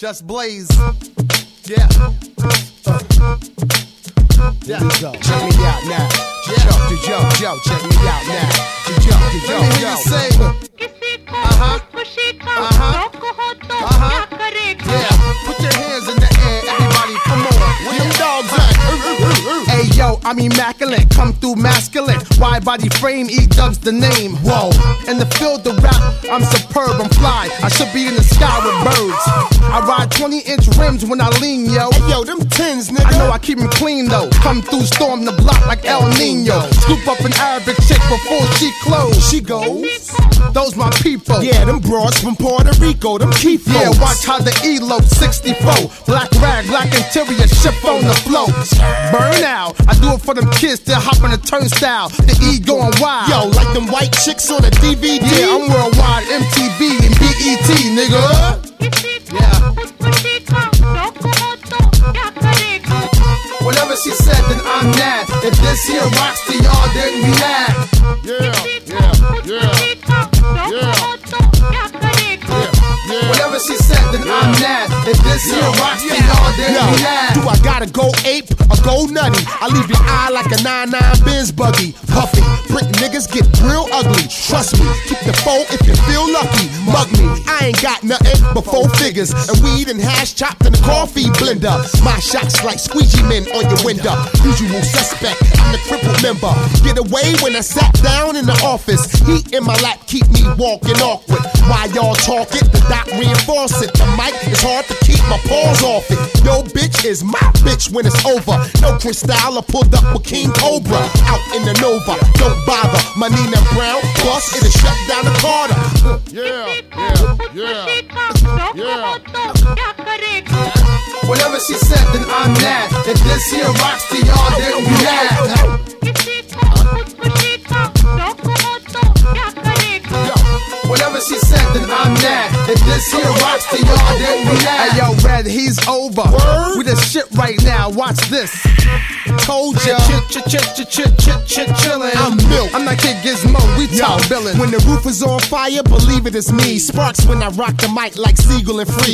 Just Blaze. Yeah. Here we go. Check me out now. Yo, check me out now. Yo. Let me hear you say. Yeah. Put your hands in the air, everybody. Come on. Where them dogs at? Hey yo, I'm immaculate, come through masculine. Wide body frame, E-Dub's the name. Whoa, in the field of rap, I'm superb, I'm fly. I should be in the sky with birds. I ride 20-inch rims when I lean, yo. Hey yo, them tins, nigga. I know I keep them clean though. Come through, storm the block like El Nino. Scoop up an Arabic chick before she close. She goes. Those my people. Yeah, them broads from Puerto Rico, them key folks. Yeah, watch how the E-Lo 64. Black rag, black interior, ship on the float. Burn out. I do it for them kids that hop on the turnstile. The E going wild. Yo, like them white chicks on a DVD. Yeah, I'm worldwide, MTV and BET, nigga. Yeah. Whatever she said, then I'm mad. If this here rocks to y'all, then we mad. Whatever she said, then I'm mad. If this here rocks to y'all, then we mad. Do I gotta go ape or go nutty? I leave your eye like a 99 Benz buggy. Puffy, Brit niggas get real ugly. Trust me, keep the foe if you feel lucky. Mug me, I ain't got nothing but 4 figures and weed and hash chopped in a coffee blender. My shots like squeegee men on your window. Usual suspect, I'm the crippled member. Get away when I sat down in the office. Heat in my lap keep me walking awkward. While y'all talk it, the doc reinforce it. The mic is hard to keep my paws off it. Yo bitch is my bitch when it's over. No Cristal, I pulled up with King Cobra. Out in the Nova, don't bother. My Nina Brown, boss, it'll shut down the Carter. Whatever she said, then I'm mad. If this here rocks to y'all, then we mad. Whatever she said, then I'm mad. If this here rocks to y'all, then we mad. Hey yo, Red, he's over. Word? We the shit right now. Watch this. Told ya. Chillin'. I'm milk. I'm not Kid Gizmo. We talk billin'. When the roof is on fire, believe it is me. Sparks when I rock the mic like Siegel and Free.